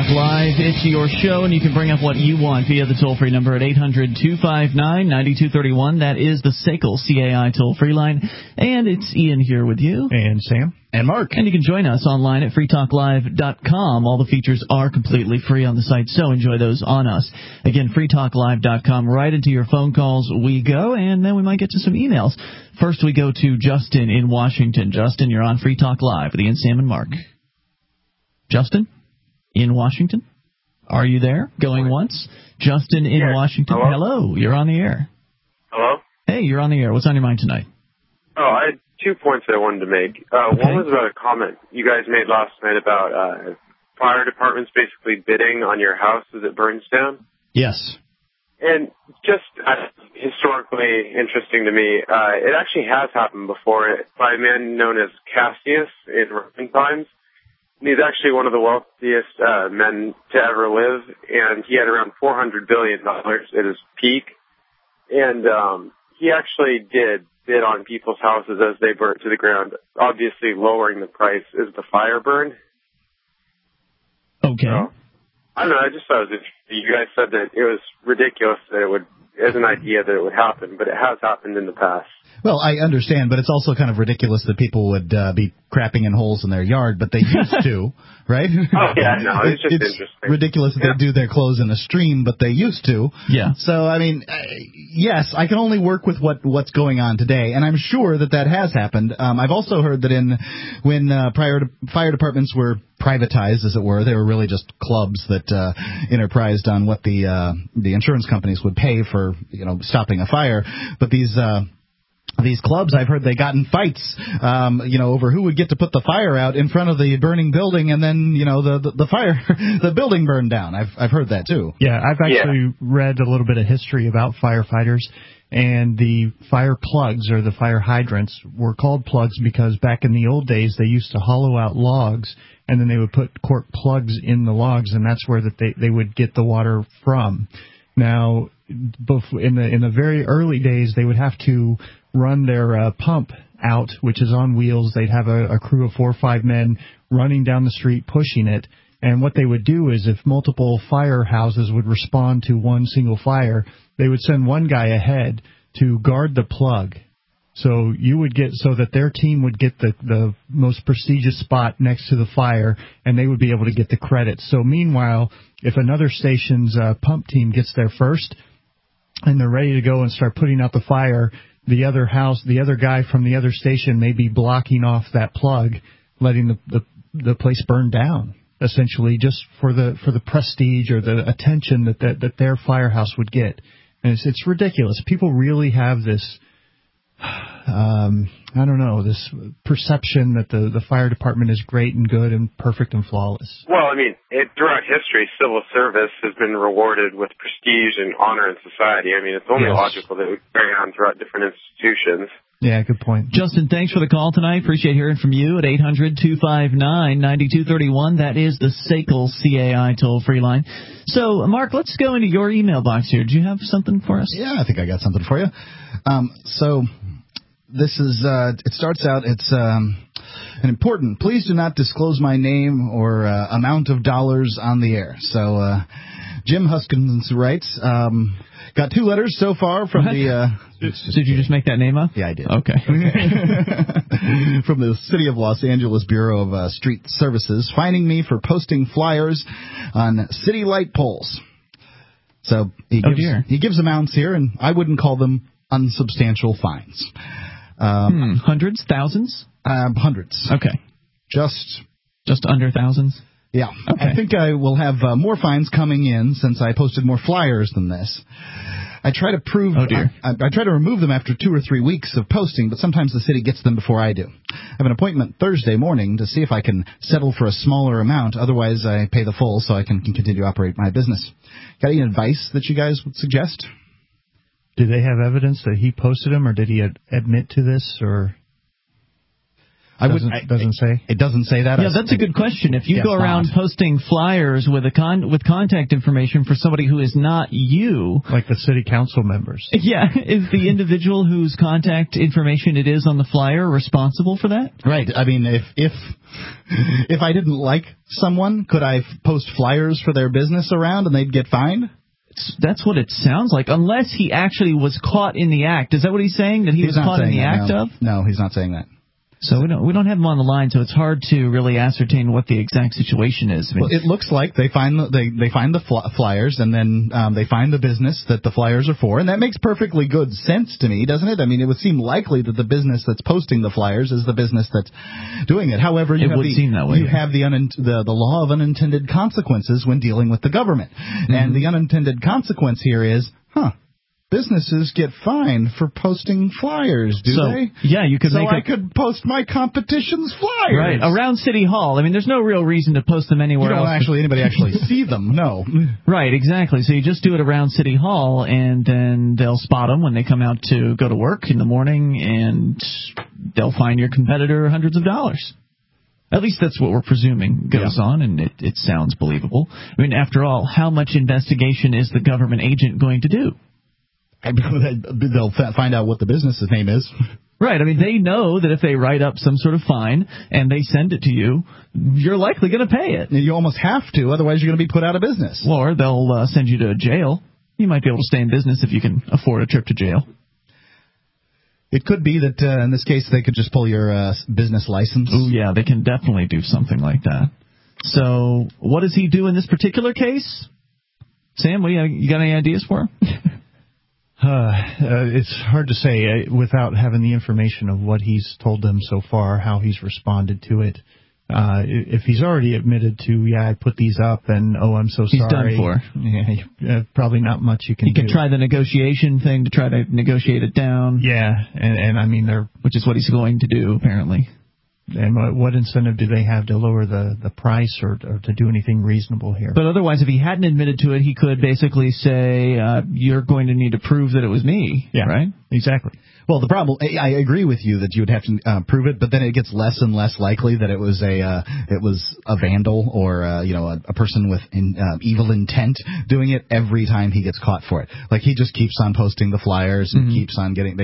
Talk Live. It's your show, and you can bring up what you want via the toll-free number at 800-259-9231. That is the SACL CAI toll-free line. And it's Ian here with you. And Sam. And Mark. And you can join us online at freetalklive.com. All the features are completely free on the site, so enjoy those on us. Again, freetalklive.com. Right into your phone calls we go, and then we might get to some emails. First, we go to Justin in Washington. Justin, you're on Free Talk Live with Ian, Sam, and Mark. Justin? In Washington? Are you there? Going once? Justin in Washington. Hello. You're on the air. Hello? Hey, you're on the air. What's on your mind tonight? Oh, I had 2 points that I wanted to make. One was about a comment you guys made last night about fire departments basically bidding on your house as it burns down. Yes. And just historically interesting to me, it actually has happened before by a man known as Cassius in Roman times. He's actually one of the wealthiest men to ever live, and he had around $400 billion at his peak. And he actually did bid on people's houses as they burnt to the ground, obviously lowering the price as the fire burned. Okay. So, I don't know, I just thought it was interesting. You guys said that it was ridiculous that it would, as an idea that it would happen, but it has happened in the past. Well, I understand, but it's also kind of ridiculous that people would be crapping in holes in their yard, but they used to, right? Oh, yeah, no, it's just interesting. Ridiculous that they do their clothes in a stream, but they used to. Yeah. So, I mean, yes, I can only work with what's going on today, and I'm sure that has happened. I've also heard that when fire departments were privatized, as it were, they were really just clubs that enterprised on what the insurance companies would pay for, stopping a fire. But these clubs, I've heard they got in fights, over who would get to put the fire out in front of the burning building, and then, the building burned down. I've heard that too. Yeah, I've actually read a little bit of history about firefighters, and the fire plugs or the fire hydrants were called plugs because back in the old days they used to hollow out logs, and then they would put cork plugs in the logs, and that's where they would get the water from. Now, in the very early days, they would have to run their pump out, which is on wheels. They'd have a crew of 4 or 5 men running down the street pushing it. And what they would do is if multiple firehouses would respond to one single fire, they would send one guy ahead to guard the plug. So that their team would get the most prestigious spot next to the fire, and they would be able to get the credit. So meanwhile, if another station's pump team gets there first, and they're ready to go and start putting out the fire, the other guy from the other station may be blocking off that plug, letting the place burn down, essentially, just for the prestige or the attention that their firehouse would get. And it's ridiculous. People really have this, this perception that the fire department is great and good and perfect and flawless. Well, I mean, throughout history, civil service has been rewarded with prestige and honor in society. I mean, it's only logical that we carry on throughout different institutions. Yeah, good point. Justin, thanks for the call tonight. Appreciate hearing from you at 800-259-9231. That is the SACL CAI toll-free line. So, Mark, let's go into your email box here. Do you have something for us? Yeah, I think I got something for you. So this is, it starts out, it's an important, please do not disclose my name or amount of dollars on the air. So Jim Huskins writes, got 2 letters so far from the... Did you just make that name up? Yeah, I did. Okay. From the City of Los Angeles Bureau of Street Services, finding me for posting flyers on city light poles. So he gives amounts here, and I wouldn't call them unsubstantial fines. Hundreds? Thousands? Hundreds. Okay. Just under thousands? Yeah. Okay. I think I will have more fines coming in since I posted more flyers than this. I try to prove... Oh, dear. I try to remove them after 2 or 3 weeks of posting, but sometimes the city gets them before I do. I have an appointment Thursday morning to see if I can settle for a smaller amount. Otherwise, I pay the full so I can continue to operate my business. Got any advice that you guys would suggest? Do they have evidence that he posted them, or did he admit to this, or... Doesn't say. It doesn't say that. Yeah, that's a good question. If you go around posting flyers with with contact information for somebody who is not you, like the city council members. Yeah, is the individual whose contact information it is on the flyer responsible for that? Right. I mean, if I didn't like someone, could I post flyers for their business around and they'd get fined? That's what it sounds like, unless he actually was caught in the act. Is that what he's saying? That he was caught in the act of? No, he's not saying that. So we don't have him on the line, so it's hard to really ascertain what the exact situation is. Well, it looks like they find the flyers, and then they find the business that the flyers are for, and that makes perfectly good sense to me, doesn't it? I mean, it would seem likely that the business that's posting the flyers is the business that's doing it. However, you have the law of unintended consequences when dealing with the government, and the unintended consequence here is, businesses get fined for posting flyers, do they? Yeah, you could I could post my competition's flyers. Right, around City Hall. I mean, there's no real reason to post them anywhere else. Anybody actually see them, no. Right, exactly. So you just do it around City Hall, and then they'll spot them when they come out to go to work in the morning, and they'll fine your competitor hundreds of dollars. At least that's what we're presuming goes on, and it sounds believable. I mean, after all, how much investigation is the government agent going to do? They'll find out what the business's name is. Right. I mean, they know that if they write up some sort of fine and they send it to you, you're likely going to pay it. You almost have to, otherwise you're going to be put out of business. Or they'll send you to jail. You might be able to stay in business if you can afford a trip to jail. It could be that, in this case, they could just pull your business license. Oh, yeah, they can definitely do something like that. So what does he do in this particular case? Sam, you got any ideas for him? It's hard to say without having the information of what he's told them so far, how he's responded to it. If he's already admitted to, I put these up, and I'm so sorry. He's done for. Yeah, probably not much you can do. He can try the negotiation thing to try to negotiate it down. Yeah, and I mean, which is what he's going to do, apparently. And what incentive do they have to lower the price or to do anything reasonable here? But otherwise, if he hadn't admitted to it, he could basically say, you're going to need to prove that it was me. Yeah, right? Exactly. Well, the problem, I agree with you that you would have to prove it, but then it gets less and less likely that it was a vandal or a person with evil intent doing it every time he gets caught for it. Like, he just keeps on posting the flyers and keeps on getting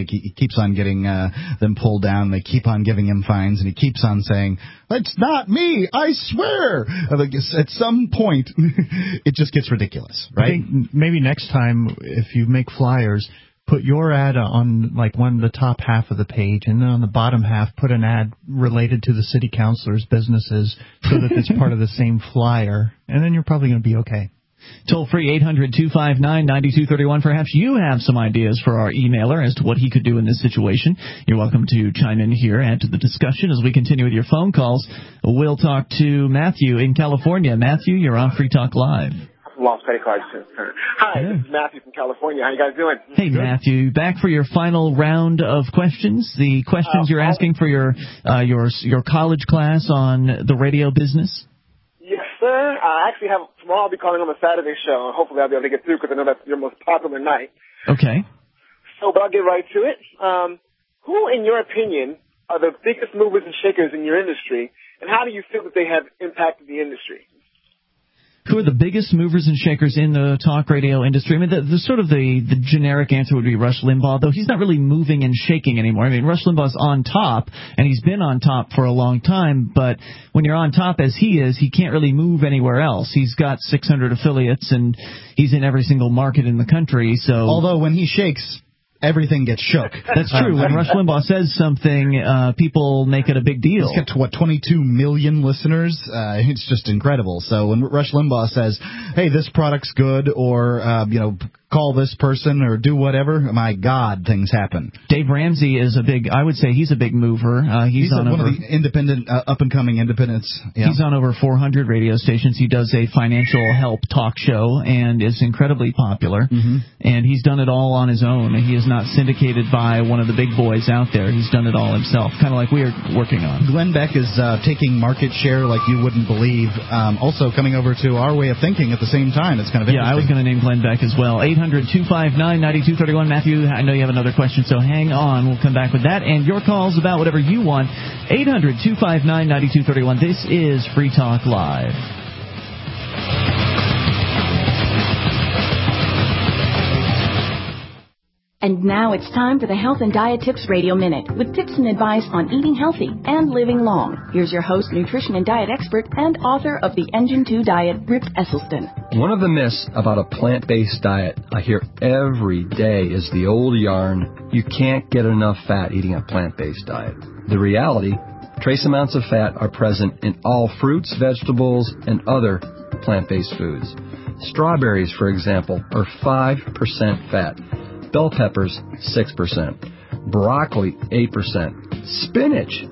them pulled down. They keep on giving him fines, and he keeps on saying, "It's not me, I swear." At some point, it just gets ridiculous, right? I think maybe next time, if you make flyers, put your ad on like the top half of the page, and then on the bottom half put an ad related to the city councilors' businesses so that it's part of the same flyer, and then you're probably going to be okay. Toll free 800-259-9231. Perhaps you have some ideas for our emailer as to what he could do in this situation. You're welcome to chime in here, add to the discussion as we continue with your phone calls. We'll talk to Matthew in California. Matthew, you're on Free Talk Live. Lost credit card center. Hi, This is Matthew from California. How you guys doing? Hey, Matthew, back for your final round of questions. The questions you're asking for your college class on the radio business. Yes, sir. I actually have tomorrow. I'll be calling on the Saturday show, and hopefully I'll be able to get through because I know that's your most popular night. Okay. But I'll get right to it. Who, in your opinion, are the biggest movers and shakers in your industry, and how do you feel that they have impacted the industry? Who are the biggest movers and shakers in the talk radio industry? I mean, the generic answer would be Rush Limbaugh, though he's not really moving and shaking anymore. I mean, Rush Limbaugh's on top, and he's been on top for a long time, but when you're on top as he is, he can't really move anywhere else. He's got 600 affiliates, and he's in every single market in the country, so... Although when he shakes, everything gets shook. That's true. When Rush Limbaugh says something, people make it a big deal. He's got, 22 million listeners? It's just incredible. So when Rush Limbaugh says, hey, this product's good, or, call this person or do whatever, my God, things happen. Dave Ramsey is I would say he's a big mover. He's on one of the independent, up-and-coming independents. Yeah. He's on over 400 radio stations. He does a financial help talk show and is incredibly popular. And he's done it all on his own. He is not syndicated by one of the big boys out there. He's done it all himself, kind of like we're working on. Glenn Beck is taking market share like you wouldn't believe. Also coming over to our way of thinking at the same time. It's kind of interesting. Yeah, I was going to name Glenn Beck as well. 800-259-9231. Matthew, I know you have another question, so hang on. We'll come back with that and your calls about whatever you want. 800-259-9231. This is Free Talk Live. And now it's time for the Health and Diet Tips Radio Minute with tips and advice on eating healthy and living long. Here's your host, nutrition and diet expert, and author of the Engine 2 Diet, Rip Esselstyn. One of the myths about a plant-based diet I hear every day is the old yarn, you can't get enough fat eating a plant-based diet. The reality, trace amounts of fat are present in all fruits, vegetables, and other plant-based foods. Strawberries, for example, are 5% fat. Bell peppers, 6%. Broccoli, 8%. Spinach,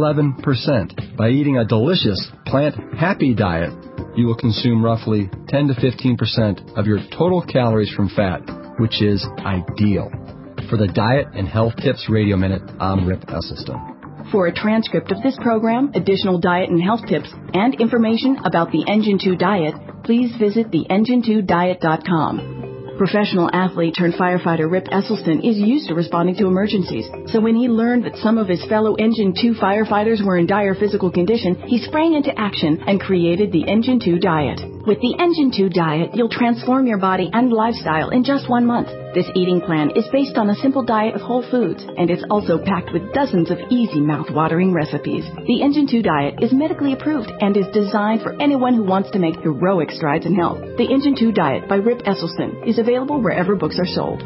11%. By eating a delicious, plant-happy diet, you will consume roughly 10 to 15% of your total calories from fat, which is ideal. For the Diet and Health Tips Radio Minute, I'm Rip Esselstyn. For a transcript of this program, additional diet and health tips, and information about the Engine 2 Diet, please visit theengine2diet.com. Professional athlete turned firefighter Rip Esselstyn is used to responding to emergencies. So when he learned that some of his fellow Engine 2 firefighters were in dire physical condition, he sprang into action and created the Engine 2 Diet. With the Engine 2 Diet, you'll transform your body and lifestyle in just 1 month. This eating plan is based on a simple diet of whole foods, and it's also packed with dozens of easy mouth-watering recipes. The Engine 2 Diet is medically approved and is designed for anyone who wants to make heroic strides in health. The Engine 2 Diet by Rip Esselstyn is available wherever books are sold.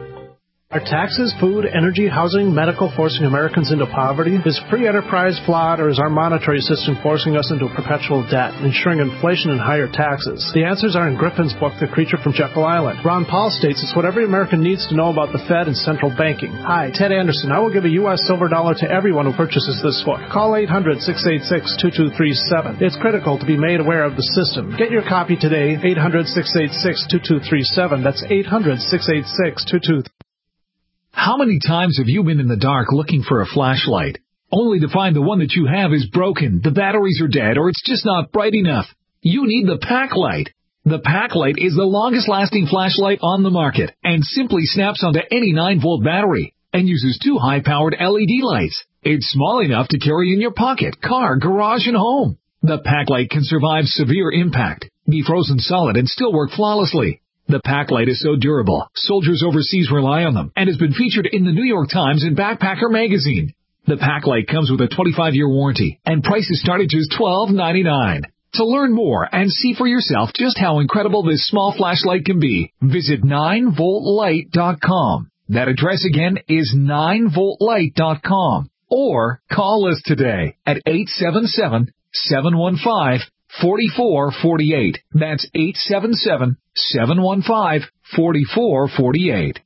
Are taxes, food, energy, housing, medical forcing Americans into poverty? Is free enterprise flawed, or is our monetary system forcing us into perpetual debt, ensuring inflation and higher taxes? The answers are in Griffin's book, The Creature from Jekyll Island. Ron Paul states it's what every American needs to know about the Fed and central banking. Hi, Ted Anderson. I will give a U.S. silver dollar to everyone who purchases this book. Call 800-686-2237. It's critical to be made aware of the system. Get your copy today, 800-686-2237. That's 800-686-2237. How many times have you been in the dark looking for a flashlight, only to find the one that you have is broken, the batteries are dead, or it's just not bright enough? You need the Packlight. The Packlight is the longest-lasting flashlight on the market and simply snaps onto any 9-volt battery and uses 2 high-powered LED lights. It's small enough to carry in your pocket, car, garage, and home. The Packlight can survive severe impact, be frozen solid, and still work flawlessly. The Packlight is so durable, soldiers overseas rely on them, and has been featured in the New York Times and Backpacker magazine. The Packlight comes with a 25-year warranty, and prices start at just $12.99. To learn more and see for yourself just how incredible this small flashlight can be, visit 9voltlight.com. That address again is 9voltlight.com. Or call us today at 877-715-4448. That's 877-715-4448.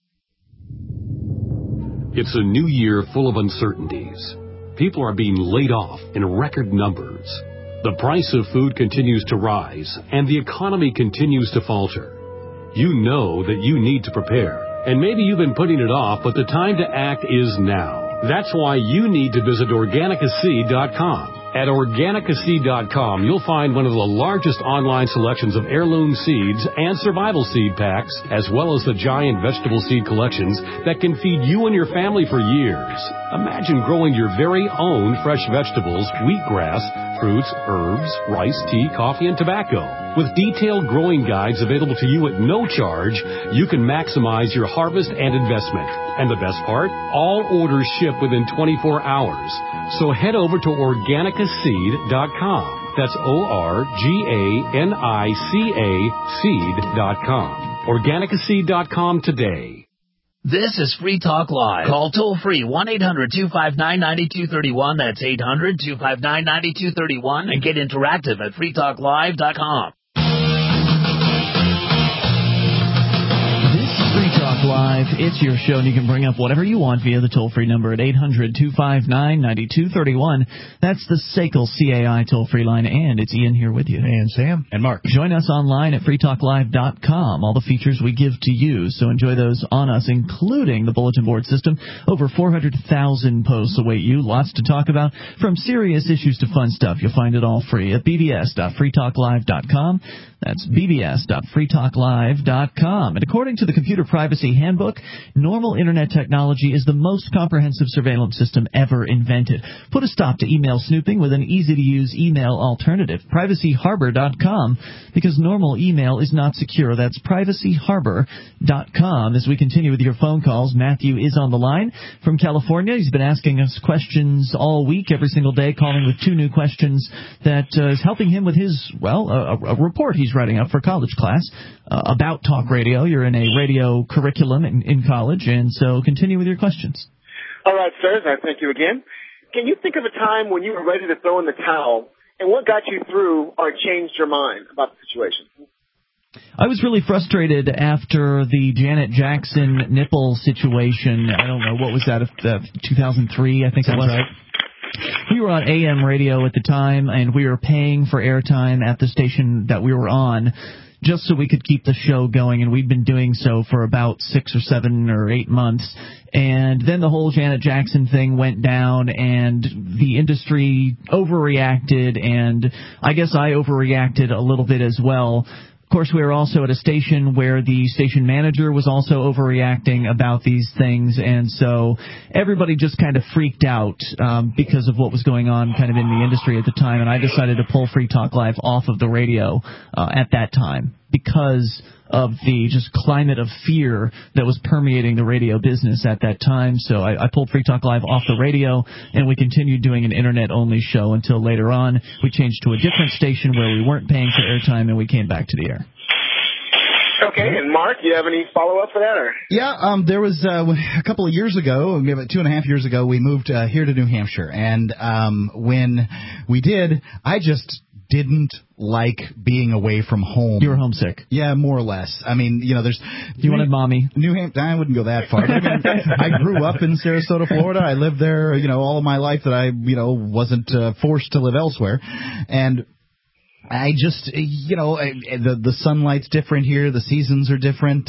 It's a new year full of uncertainties. People are being laid off in record numbers. The price of food continues to rise, and the economy continues to falter. You know that you need to prepare, and maybe you've been putting it off, but the time to act is now. That's why you need to visit Organicaseed.com. At Organicaseed.com, you'll find one of the largest online selections of heirloom seeds and survival seed packs, as well as the giant vegetable seed collections that can feed you and your family for years. Imagine growing your very own fresh vegetables, wheatgrass, fruits, herbs, rice, tea, coffee, and tobacco. With detailed growing guides available to you at no charge, you can maximize your harvest and investment. And the best part? All orders ship within 24 hours. So head over to Organicaseed.com. That's Organicaca seed.com. Organicaseed.com today. This is Free Talk Live. Call toll-free 1-800-259-9231. That's 800-259-9231. And get interactive at freetalklive.com. Free Talk Live. It's your show, and you can bring up whatever you want via the toll-free number at 800-259-9231. That's the SACL CAI toll-free line, and it's Ian here with you. And Sam. And Mark. Join us online at freetalklive.com. All the features we give to you, so enjoy those on us, including the bulletin board system. Over 400,000 posts await you. Lots to talk about, from serious issues to fun stuff. You'll find it all free at bbs.freetalklive.com. That's bbs.freetalklive.com. And according to the Computer Privacy Handbook, normal Internet technology is the most comprehensive surveillance system ever invented. Put a stop to email snooping with an easy-to-use email alternative. PrivacyHarbor.com, because normal email is not secure. That's PrivacyHarbor.com. As we continue with your phone calls, Matthew is on the line from California. He's been asking us questions all week, every single day, calling with 2 new questions that is helping him with his, a report he's writing up for college class about talk radio. You're in a radio curriculum in college, and so continue with your questions. All right, sir. Thank you again. Can you think of a time when you were ready to throw in the towel, and what got you through or changed your mind about the situation? I was really frustrated after the Janet Jackson nipple situation. I don't know, what was that, 2003, I think it was. Right. We were on AM radio at the time, and we were paying for airtime at the station that we were on just so we could keep the show going, and we'd been doing so for about 6 or 7 or 8 months. And then the whole Janet Jackson thing went down, and the industry overreacted, and I guess I overreacted a little bit as well. Of course, we were also at a station where the station manager was also overreacting about these things, and so everybody just kind of freaked out because of what was going on kind of in the industry at the time, and I decided to pull Free Talk Live off of the radio at that time because of the just climate of fear that was permeating the radio business at that time. So I pulled Free Talk Live off the radio, and we continued doing an Internet-only show until later on we changed to a different station where we weren't paying for airtime, and we came back to the air. Okay, and Mark, do you have any follow-up for that? Or? Yeah, there was a couple of years ago, maybe about 2.5 years ago, we moved here to New Hampshire, and when we did, I just didn't like being away from home. You were homesick. Yeah, more or less. I mean, there's... You wanted mommy. New Hampshire, I wouldn't go that far. I mean, I grew up in Sarasota, Florida. I lived there, all of my life that I, wasn't forced to live elsewhere. And I just, the sunlight's different here. The seasons are different.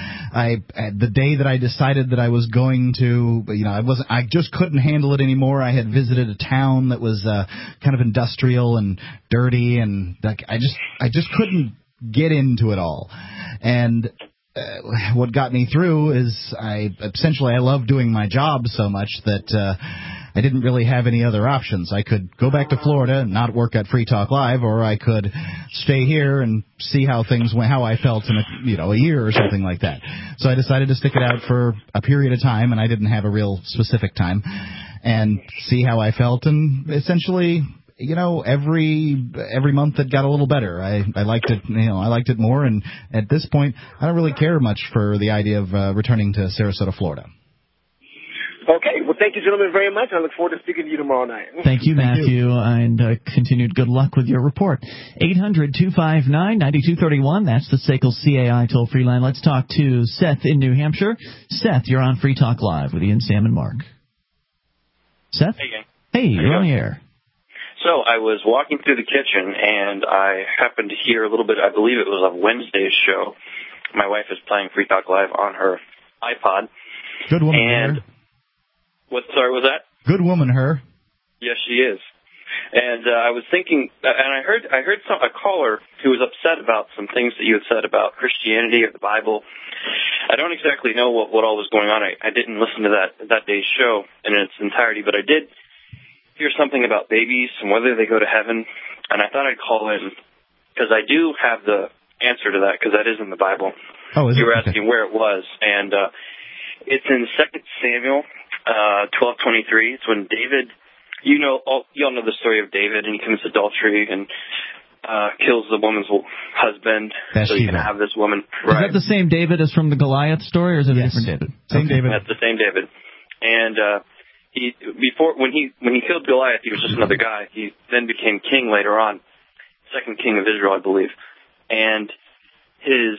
The day that I decided that I was going to, I just couldn't handle it anymore. I had visited a town that was kind of industrial and dirty, and I just couldn't get into it all. And what got me through is I love doing my job so much that I didn't really have any other options. I could go back to Florida and not work at Free Talk Live, or I could stay here and see how things went, how I felt in a year or something like that. So I decided to stick it out for a period of time, and I didn't have a real specific time, and see how I felt. And essentially, every month it got a little better. I liked it. I liked it more. And at this point, I don't really care much for the idea of returning to Sarasota, Florida. Okay. Well, thank you, gentlemen, very much. I look forward to speaking to you tomorrow night. Thank you, Matthew, and continued good luck with your report. 800-259-9231. That's the SACL CAI toll-free line. Let's talk to Seth in New Hampshire. Seth, you're on Free Talk Live with Ian, Sam, and Mark. Seth? Hey, gang. Hey, you're on the air. So I was walking through the kitchen, and I happened to hear a little bit, I believe it was on Wednesday's show. My wife is playing Free Talk Live on her iPod. Good woman, her. Sorry, was that? Good woman, her. Yes, she is. And I was thinking, and I heard a caller who was upset about some things that you had said about Christianity or the Bible. I don't exactly know what all was going on. I didn't listen to that day's show in its entirety, but I did hear something about babies and whether they go to heaven, and I thought I'd call in because I do have the answer to that, because that is in the Bible. Oh, is it? You were asking where it was, and it's in 2 Samuel 12:23. It's when David, you all know the story of David, and he commits adultery and kills the woman's husband so he can have this woman. Is that the same David as from the Goliath story, or is it a different David? Same David. That's the same David. And when he killed Goliath, he was just another guy. He then became king later on, second king of Israel, I believe. And his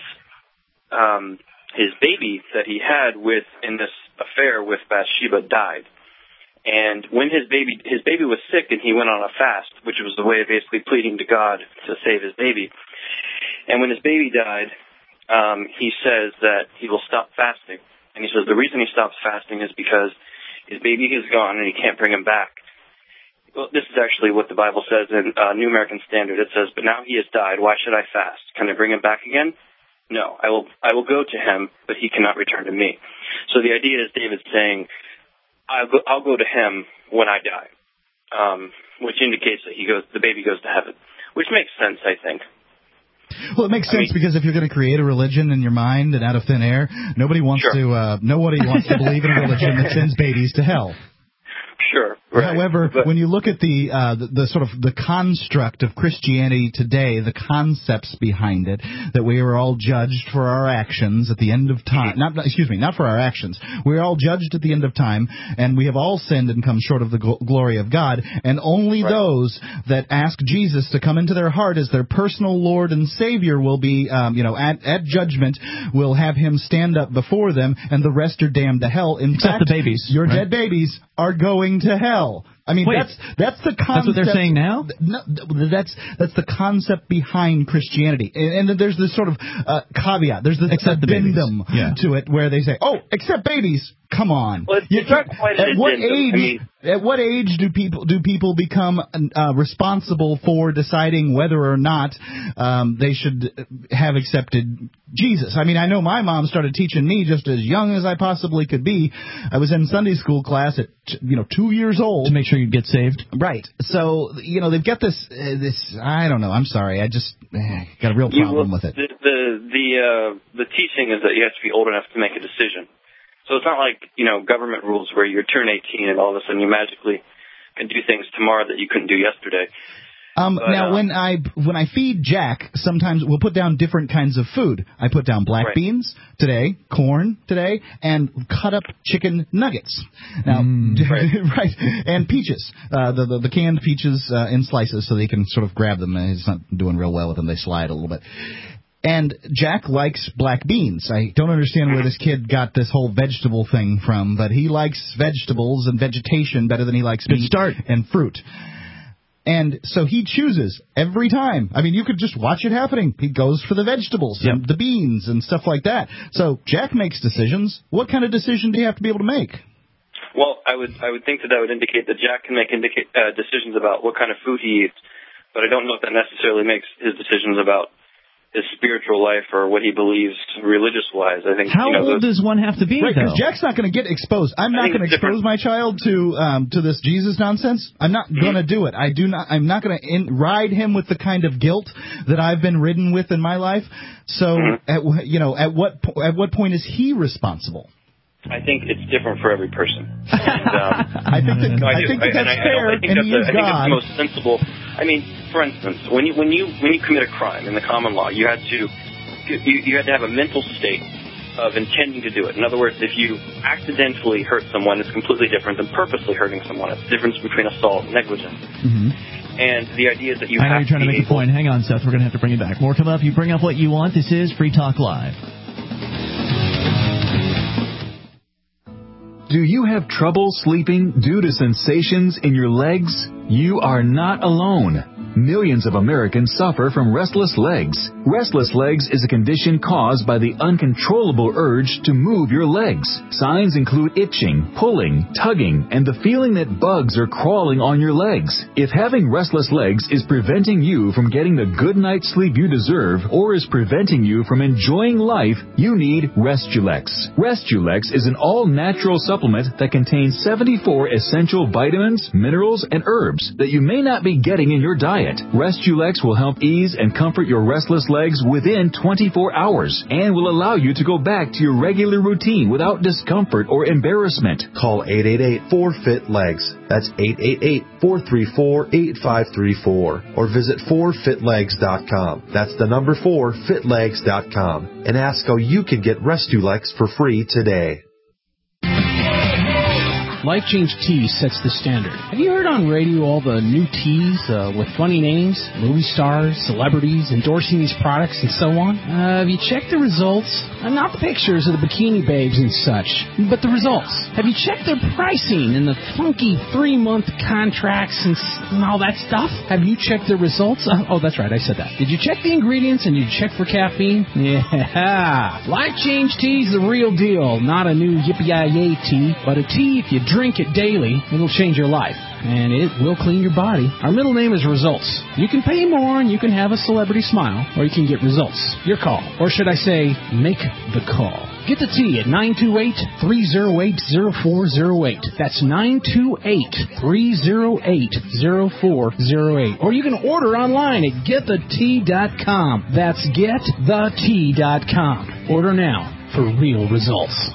baby that he had in this affair with Bathsheba died. And when his baby was sick, and he went on a fast, which was the way of basically pleading to God to save his baby. And when his baby died, he says that he will stop fasting. And he says the reason he stops fasting is because his baby is gone and he can't bring him back. well, this is actually what the Bible says in New American Standard. It says, "But now he has died. Why should I fast? Can I bring him back again? No, I will go to him, but he cannot return to me." So the idea is David's saying, I'll go to him when I die, which indicates that the baby goes to heaven, which makes sense, I think. Well, it makes sense because if you're going to create a religion in your mind and out of thin air, nobody wants to believe in a religion that sends babies to hell. Sure. Right. However, when you look at the sort of the construct of Christianity today, the concepts behind it, that we are all judged for our actions at the end of time. Not for our actions. We are all judged at the end of time, and we have all sinned and come short of the glory of God. And only those that ask Jesus to come into their heart as their personal Lord and Savior will be, at judgment, will have Him stand up before them, and the rest are damned to hell. In Except fact, the babies. Your dead babies are going to hell. I mean, wait, that's the concept. That's what they're saying now? No, that's the concept behind Christianity. And there's this sort of caveat. There's this addendum to it where they say, "Oh, except babies." Come on. Well, it's not quite an addendum. At what age do people become responsible for deciding whether or not they should have accepted Jesus? I mean, I know my mom started teaching me just as young as I possibly could be. I was in Sunday school class at 2 years old to make sure you'd get saved. Right. So they've got this. I don't know. I'm sorry. I just got a real problem with it. The teaching is that you have to be old enough to make a decision. So it's not like, government rules where you turn 18 and all of a sudden you magically can do things tomorrow that you couldn't do yesterday. Now, when I feed Jack, sometimes we'll put down different kinds of food. I put down black beans today, corn today, and cut up chicken nuggets. Now, and peaches, the canned peaches in slices, so they can sort of grab them. He's not doing real well with them; they slide a little bit. And Jack likes black beans. I don't understand where this kid got this whole vegetable thing from, but he likes vegetables and vegetation better than he likes meat and fruit. And so he chooses every time. I mean, you could just watch it happening. He goes for the vegetables and the beans and stuff like that. So Jack makes decisions. What kind of decision do you have to be able to make? Well, I would think that would indicate that Jack can make decisions about what kind of food he eats, but I don't know if that necessarily makes his decisions about his spiritual life or what he believes religious-wise. I think. How old does one have to be? Right, because Jack's not going to get exposed. I'm not going to expose my child to this Jesus nonsense. I'm not going to do it. I'm not going to ride him with the kind of guilt that I've been ridden with in my life. So, at what point is he responsible? I think it's different for every person. And, I think that's fair, and he is God. I think it's the most sensible. I mean, for instance, when you commit a crime in the common law, you had to have a mental state of intending to do it. In other words, if you accidentally hurt someone, it's completely different than purposely hurting someone. It's the difference between assault and negligence. And the idea is that I know you're trying to make a point. Hang on, Seth. We're going to have to bring it back. More come up. You bring up what you want. This is Free Talk Live. Do you have trouble sleeping due to sensations in your legs? You are not alone. Millions of Americans suffer from restless legs. Restless legs is a condition caused by the uncontrollable urge to move your legs. Signs include itching, pulling, tugging, and the feeling that bugs are crawling on your legs. If having restless legs is preventing you from getting the good night's sleep you deserve or is preventing you from enjoying life, you need Restulex. Restulex is an all-natural supplement that contains 74 essential vitamins, minerals, and herbs that you may not be getting in your diet. Restulex will help ease and comfort your restless legs within 24 hours and will allow you to go back to your regular routine without discomfort or embarrassment. Call 888-4FIT-LEGS. That's 888-434-8534. Or visit 4fitlegs.com. That's the number 4fitlegs.com. And ask how you can get Restulex for free today. Life Change Tea sets the standard. Have you heard on radio all the new teas with funny names, movie stars, celebrities endorsing these products and so on? Have you checked the results? Not the pictures of the bikini babes and such, but the results. Have you checked their pricing and the funky 3-month contracts and all that stuff? Have you checked their results? Oh, that's right, I said that. Did you check the ingredients and did you check for caffeine? Yeah. Life Change Tea is the real deal. Not a new yippee-yi-yay tea, but a tea if you drink it daily, it'll change your life, and it will clean your body. Our middle name is Results. You can pay more and you can have a celebrity smile, or you can get results. Your call. Or should I say, make the call. Get the tea at 928-308-0408. That's 928-308-0408. Or you can order online at getthetea.com. That's getthetea.com. Order now for real results.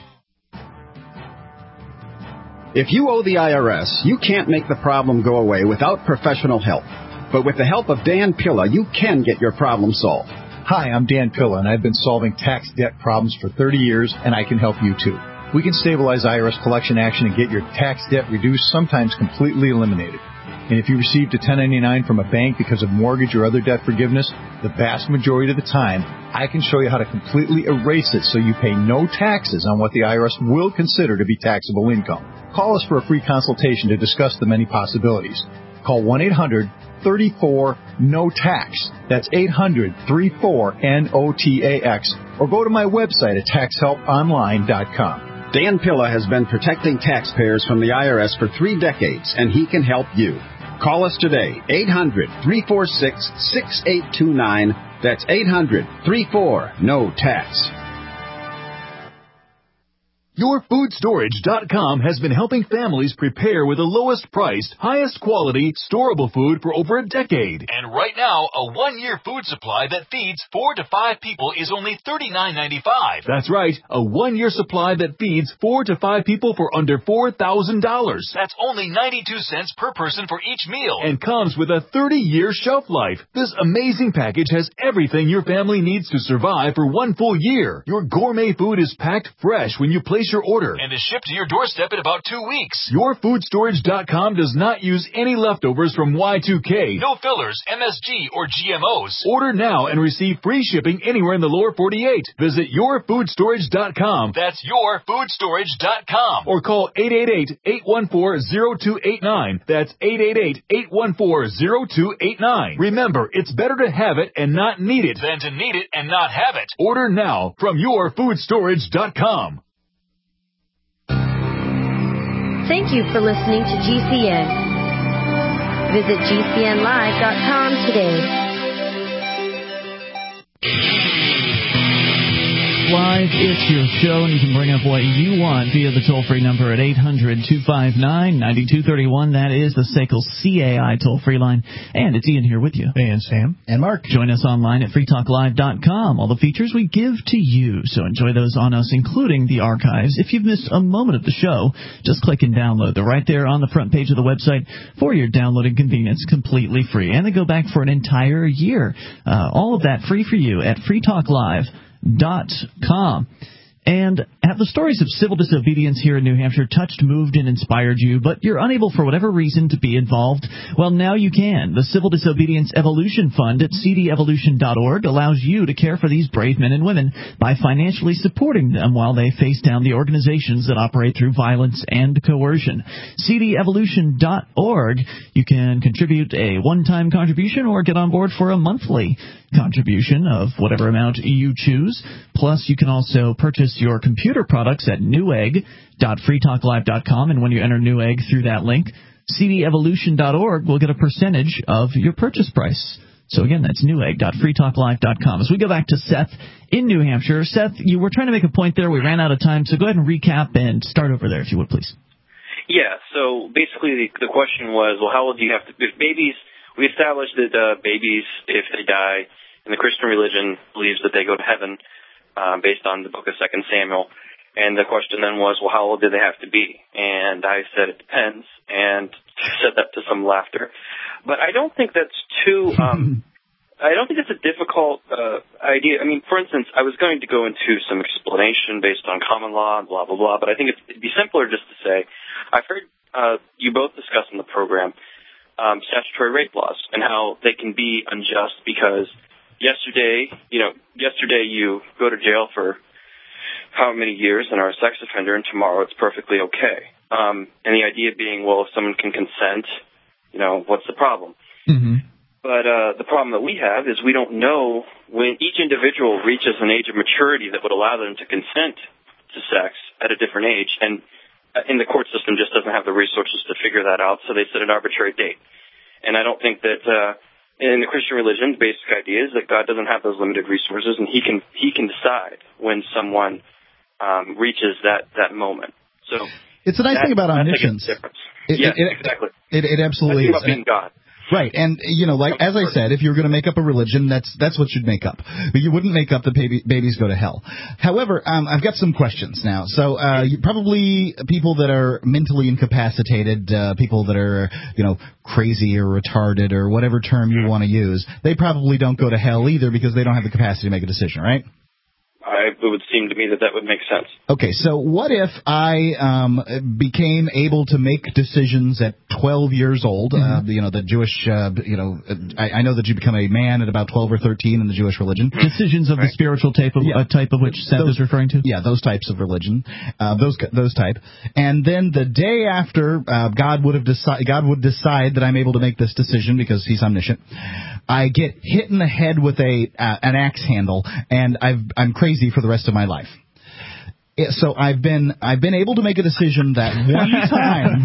If you owe the IRS, you can't make the problem go away without professional help. But with the help of Dan Pilla, you can get your problem solved. Hi, I'm Dan Pilla, and I've been solving tax debt problems for 30 years, and I can help you too. We can stabilize IRS collection action and get your tax debt reduced, sometimes completely eliminated. And if you received a 1099 from a bank because of mortgage or other debt forgiveness, the vast majority of the time, I can show you how to completely erase it so you pay no taxes on what the IRS will consider to be taxable income. Call us for a free consultation to discuss the many possibilities. Call 1-800-34-NO-TAX. That's 800-34-NOTAX. Or go to my website at taxhelponline.com. Dan Pilla has been protecting taxpayers from the IRS for 3 decades, and he can help you. Call us today, 800-346-6829. That's 800-34-NO-TAX. YourFoodStorage.com has been helping families prepare with the lowest priced, highest quality, storable food for over a decade. And right now, a 1-year food supply that feeds 4 to 5 people is only $39.95. That's right, a 1-year supply that feeds 4 to 5 people for under $4,000. That's only 92 cents per person for each meal. And comes with a 30-year shelf life. This amazing package has everything your family needs to survive for 1 full year. Your gourmet food is packed fresh when you place your order and is shipped to your doorstep in about 2 weeks. YourFoodStorage.com does not use any leftovers from Y2K. No fillers, MSG, or GMOs. Order now and receive free shipping anywhere in the lower 48. Visit YourFoodStorage.com. That's YourFoodStorage.com. Or call 888-814-0289. That's 888-814-0289. Remember, it's better to have it and not need it than to need it and not have it. Order now from YourFoodStorage.com. Thank you for listening to GCN. Visit GCNlive.com today. Live, it's your show, and you can bring up what you want via the toll-free number at 800-259-9231. That is the SACL CAI toll-free line. And it's Ian here with you. And Sam. And Mark. Join us online at freetalklive.com. All the features we give to you, so enjoy those on us, including the archives. If you've missed a moment of the show, just click and download. They're right there on the front page of the website for your downloading convenience, completely free. And they go back for an entire year. All of that free for you at freetalklive.com. And have the stories of civil disobedience here in New Hampshire touched, moved, and inspired you, but you're unable for whatever reason to be involved? Well, now you can. The Civil Disobedience Evolution Fund at cdevolution.org allows you to care for these brave men and women by financially supporting them while they face down the organizations that operate through violence and coercion. cdevolution.org. You can contribute a one-time contribution or get on board for a monthly contribution of whatever amount you choose. Plus, you can also purchase your computer products at newegg.freetalklive.com, and when you enter Newegg through that link, cdevolution.org will get a percentage of your purchase price. So again, that's newegg.freetalklive.com. As we go back to Seth in New Hampshire. Seth, you were trying to make a point there. We ran out of time, so go ahead and recap and start over there, if you would, please. Yeah, so basically the question was, well, how old do you have to, if babies, we established that babies, if they die, and the Christian religion believes that they go to heaven based on the book of 2 Samuel. And the question then was, well, how old do they have to be? And I said it depends, and said that to some laughter. But I don't think that's too I don't think it's a difficult idea. I mean, for instance, I was going to go into some explanation based on common law, blah, blah, blah, but I think it'd be simpler just to say, I've heard you both discuss in the program statutory rape laws and how they can be unjust because yesterday you go to jail for how many years and are a sex offender, and tomorrow it's perfectly okay. And the idea being, well, if someone can consent, what's the problem? Mm-hmm. But the problem that we have is we don't know when each individual reaches an age of maturity that would allow them to consent to sex at a different age. And in the court system just doesn't have the resources to figure that out, so they set an arbitrary date. And I don't think that in the Christian religion, the basic idea is that God doesn't have those limited resources, and He can decide when someone reaches that moment. So it's a nice thing about omniscience. Exactly. It absolutely is. About being God. Right, and like as I said, if you were going to make up a religion, that's what you'd make up. But you wouldn't make up the babies go to hell. However, I've got some questions now. So you probably people that are mentally incapacitated, people that are crazy or retarded or whatever term you want to use, they probably don't go to hell either because they don't have the capacity to make a decision, right? It would seem to me that would make sense. Okay, so what if I became able to make decisions at 12 years old? The Jewish, I know that you become a man at about 12 or 13 in the Jewish religion. Decisions of the spiritual type of which Seth is referring to? Yeah, those types of religion, those type. And then the day after, God would decide that I'm able to make this decision because He's omniscient. I get hit in the head with an axe handle, and I'm crazy for the rest of my life. So I've been able to make a decision that one time.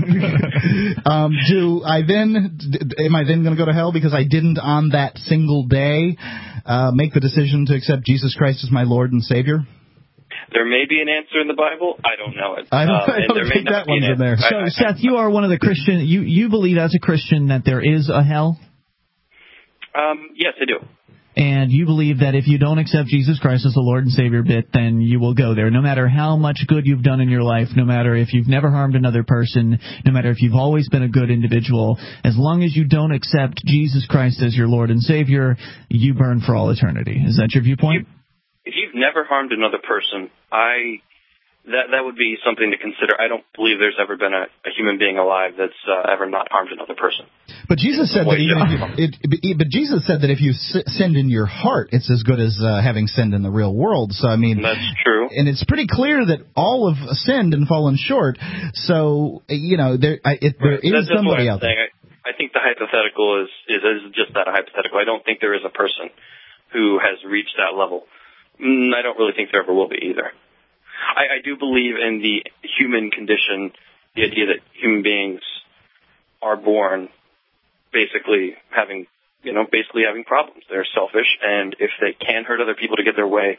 Am I then going to go to hell because I didn't on that single day make the decision to accept Jesus Christ as my Lord and Savior? There may be an answer in the Bible. I don't know it. I don't think that one's in there. So, Seth, you are one of the Christian. You believe as a Christian that there is a hell? Yes, I do. And you believe that if you don't accept Jesus Christ as the Lord and Savior then you will go there. No matter how much good you've done in your life, no matter if you've never harmed another person, no matter if you've always been a good individual, as long as you don't accept Jesus Christ as your Lord and Savior, you burn for all eternity. Is that your viewpoint? If you've never harmed another person, that would be something to consider. I don't believe there's ever been a human being alive that's ever not harmed another person. But Jesus said that if you sinned in your heart, it's as good as having sinned in the real world. So I mean, that's true. And it's pretty clear that all have sinned and fallen short. So there is somebody out there. I think the hypothetical is just that, a hypothetical. I don't think there is a person who has reached that level. I don't really think there ever will be either. I do believe in the human condition, the idea that human beings are born basically having problems. They're selfish, and if they can hurt other people to get their way,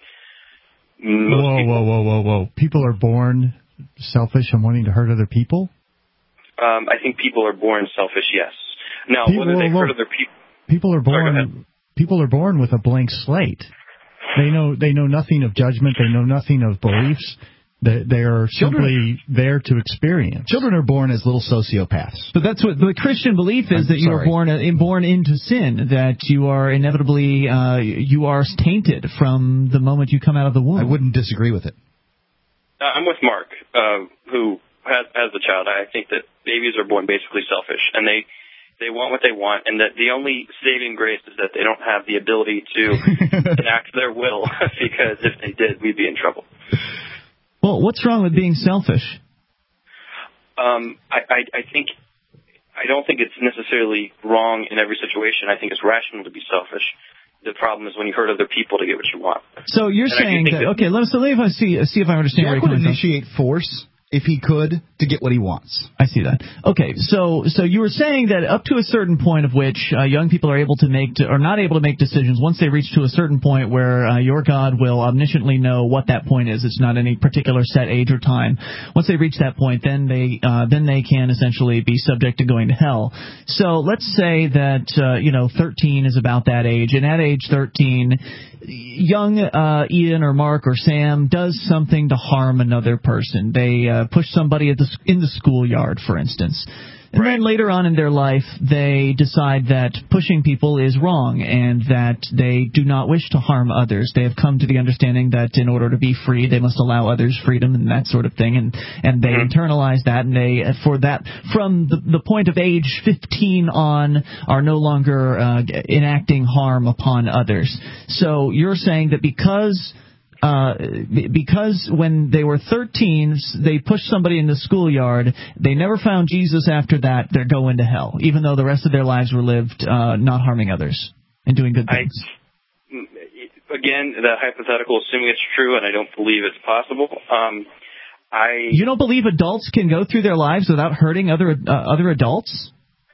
Whoa. People are born selfish and wanting to hurt other people? I think people are born selfish, yes. Now, whether they hurt other people... People are born with a blank slate. They know nothing of judgment. They know nothing of beliefs. They are simply there to experience. Children are born as little sociopaths. But that's what the Christian belief is, that you are born into sin, that you are inevitably you are tainted from the moment you come out of the womb. I wouldn't disagree with it. I'm with Mark, who has a child. I think that babies are born basically selfish, and they want what they want, and that the only saving grace is that they don't have the ability to enact their will, because if they did, we'd be in trouble. Well, what's wrong with being selfish? I don't think it's necessarily wrong in every situation. I think it's rational to be selfish. The problem is when you hurt other people to get what you want. So you're saying that, okay, let me see if I understand where you're coming from. Jack would initiate force if he could to get what he wants. I see that. Okay, so you were saying that up to a certain point of which young people are able to or not able to make decisions, once they reach to a certain point where your God will omnisciently know what that point is. It's not any particular set age or time. Once they reach that point, then they can essentially be subject to going to hell. So let's say that 13 is about that age, and at age 13, young Ian or Mark or Sam does something to harm another person. They push somebody in the schoolyard, for instance. And then later on in their life, they decide that pushing people is wrong and that they do not wish to harm others. They have come to the understanding that in order to be free, they must allow others freedom and that sort of thing. And they internalize that, and they, for that, from the point of age 15 on, are no longer enacting harm upon others. So you're saying that because when they were 13, they pushed somebody in the schoolyard, they never found Jesus after that, they're going to hell, even though the rest of their lives were lived not harming others and doing good things. Again, the hypothetical, assuming it's true, and I don't believe it's possible, You don't believe adults can go through their lives without hurting other adults?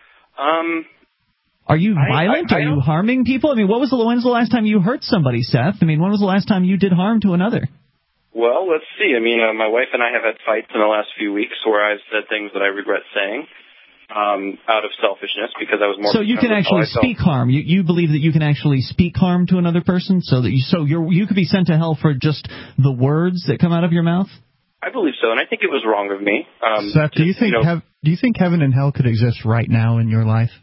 Are you violent? Are you harming people? I mean, when's the last time you hurt somebody, Seth? I mean, when was the last time you did harm to another? Well, let's see. I mean, my wife and I have had fights in the last few weeks where I've said things that I regret saying out of selfishness because I was more. So you can actually speak harm. You believe that you can actually speak harm to another person, so that you could be sent to hell for just the words that come out of your mouth? I believe so, and I think it was wrong of me. Seth, do you think heaven and hell could exist right now in your life?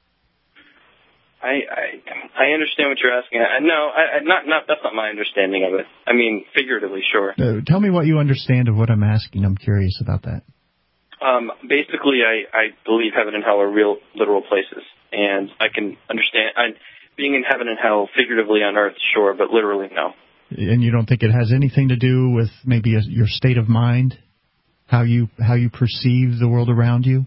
I understand what you're asking. No, that's not my understanding of it. I mean, figuratively, sure. Tell me what you understand of what I'm asking. I'm curious about that. Basically, I believe heaven and hell are real, literal places, and I can understand being in heaven and hell figuratively on earth, sure, but literally, no. And you don't think it has anything to do with maybe your state of mind, how you perceive the world around you?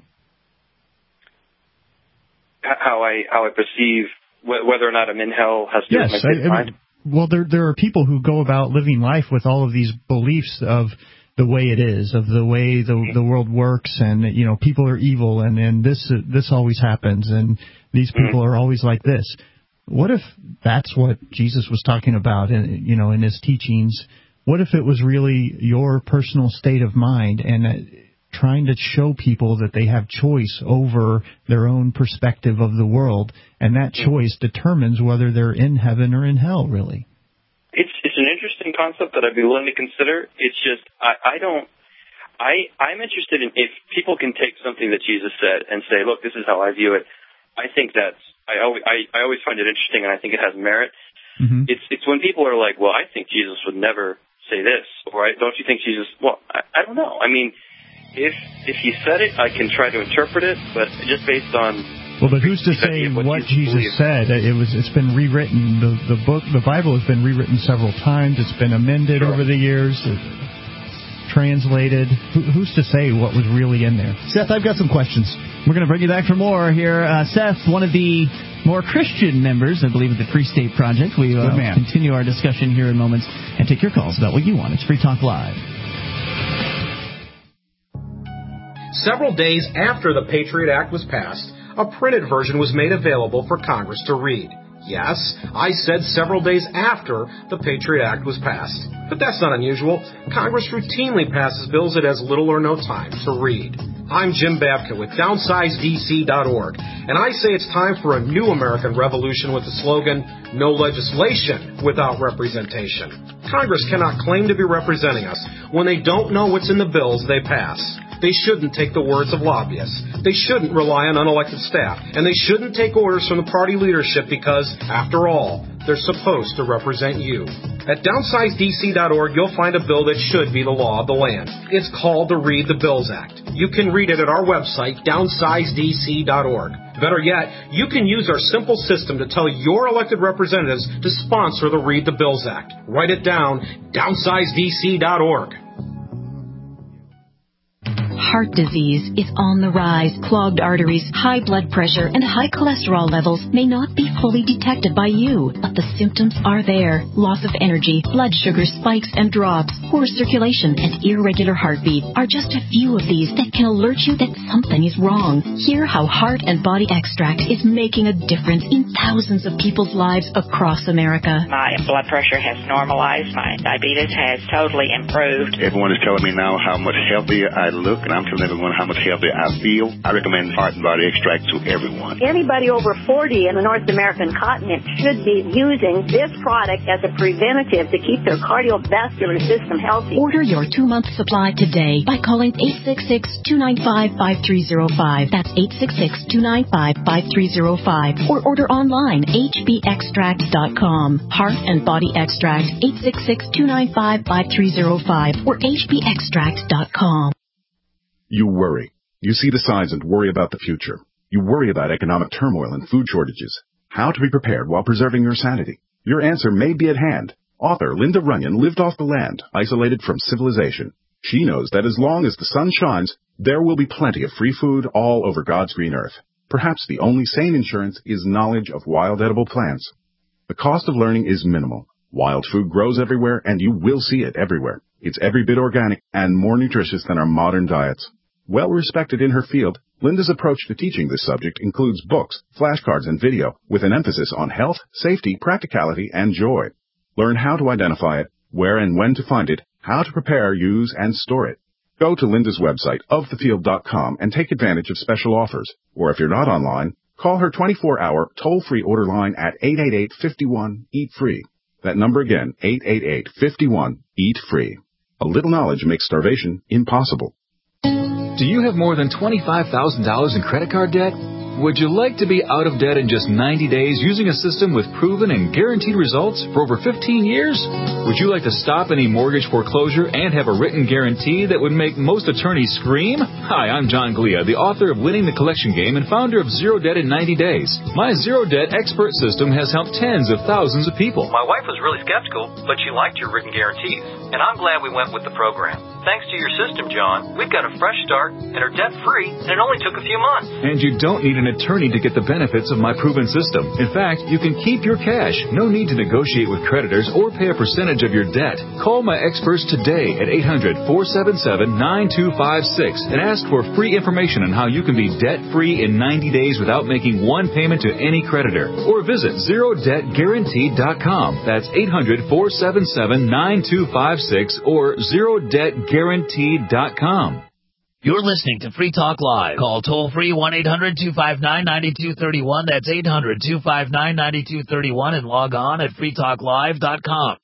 How I perceive whether or not I'm in hell has to do with my state of mind. Well, there are people who go about living life with all of these beliefs of the way it is, of the way the world works, and people are evil, and this always happens, and these people are always like this. What if that's what Jesus was talking about in his teachings? What if it was really your personal state of mind and trying to show people that they have choice over their own perspective of the world, and that choice determines whether they're in heaven or in hell, really? It's an interesting concept that I'd be willing to consider. It's just I'm interested in if people can take something that Jesus said and say, look, this is how I view it. I think I always find it interesting, and I think it has merit. Mm-hmm. It's when people are like, well, I think Jesus would never say this, or don't you think Jesus? Well, I don't know. I mean, if he said it, I can try to interpret it, but just based on. Well, but who's to say what Jesus said? It's been rewritten. The Bible has been rewritten several times. It's been amended over the years, translated. Who's to say what was really in there? Seth, I've got some questions. We're going to bring you back for more here. Seth, one of the more Christian members, I believe, of the Free State Project. We continue our discussion here in moments and take your calls about what you want. It's Free Talk Live. Several days after the Patriot Act was passed, a printed version was made available for Congress to read. Yes, I said several days after the Patriot Act was passed. But that's not unusual. Congress routinely passes bills it has little or no time to read. I'm Jim Babka with DownsizeDC.org, and I say it's time for a new American revolution with the slogan, no legislation without representation. Congress cannot claim to be representing us when they don't know what's in the bills they pass. They shouldn't take the words of lobbyists. They shouldn't rely on unelected staff. And they shouldn't take orders from the party leadership because, after all, they're supposed to represent you. At DownsizeDC.org, you'll find a bill that should be the law of the land. It's called the Read the Bills Act. You can read it at our website, DownsizeDC.org. Better yet, you can use our simple system to tell your elected representatives to sponsor the Read the Bills Act. Write it down, DownsizeDC.org. Heart disease is on the rise. Clogged arteries, high blood pressure, and high cholesterol levels may not be fully detected by you, but the symptoms are there. Loss of energy, blood sugar spikes and drops, poor circulation, and irregular heartbeat are just a few of these that can alert you that something is wrong. Hear how Heart and Body Extract is making a difference in thousands of people's lives across America. My blood pressure has normalized. My diabetes has totally improved. Everyone is telling me now how much healthier I look, and I'm telling everyone how much healthier I feel. I recommend Heart and Body Extract to everyone. Anybody over 40 in the North American continent should be using this product as a preventative to keep their cardiovascular system healthy. Order your 2-month supply today by calling 866-295-5305. That's 866-295-5305. Or order online, hbextract.com. Heart and Body Extract, 866-295-5305 or hbextract.com. You worry. You see the signs and worry about the future. You worry about economic turmoil and food shortages. How to be prepared while preserving your sanity. Your answer may be at hand. Author Linda Runyon lived off the land, isolated from civilization. She knows that as long as the sun shines, there will be plenty of free food all over God's green earth. Perhaps the only sane insurance is knowledge of wild edible plants. The cost of learning is minimal. Wild food grows everywhere, and you will see it everywhere. It's every bit organic and more nutritious than our modern diets. Well respected in her field, Linda's approach to teaching this subject includes books, flashcards, and video with an emphasis on health, safety, practicality, and joy. Learn how to identify it, where and when to find it, how to prepare, use, and store it. Go to Linda's website, ofthefield.com, and take advantage of special offers. Or if you're not online, call her 24-hour toll-free order line at 888-51-EAT-FREE. That number again, 888-51-EAT-FREE. A little knowledge makes starvation impossible. Do you have more than $25,000 in credit card debt? Would you like to be out of debt in just 90 days using a system with proven and guaranteed results for over 15 years? Would you like to stop any mortgage foreclosure and have a written guarantee that would make most attorneys scream? Hi, I'm John Glia, the author of Winning the Collection Game and founder of Zero Debt in 90 Days. My Zero Debt expert system has helped tens of thousands of people. My wife was really skeptical, but she liked your written guarantees, and I'm glad we went with the program. Thanks to your system, John, we've got a fresh start and are debt-free, and it only took a few months. And you don't need an attorney to get the benefits of my proven system. In fact, you can keep your cash. No need to negotiate with creditors or pay a percentage of your debt. Call my experts today at 800-477-9256 and ask for free information on how you can be debt-free in 90 days without making one payment to any creditor. Or visit ZeroDebtGuaranteed.com. That's 800-477-9256 or ZeroDebtGuaranteed.com. You're listening to Free Talk Live. Call toll-free 1-800-259-9231. That's 800-259-9231 and log on at freetalklive.com.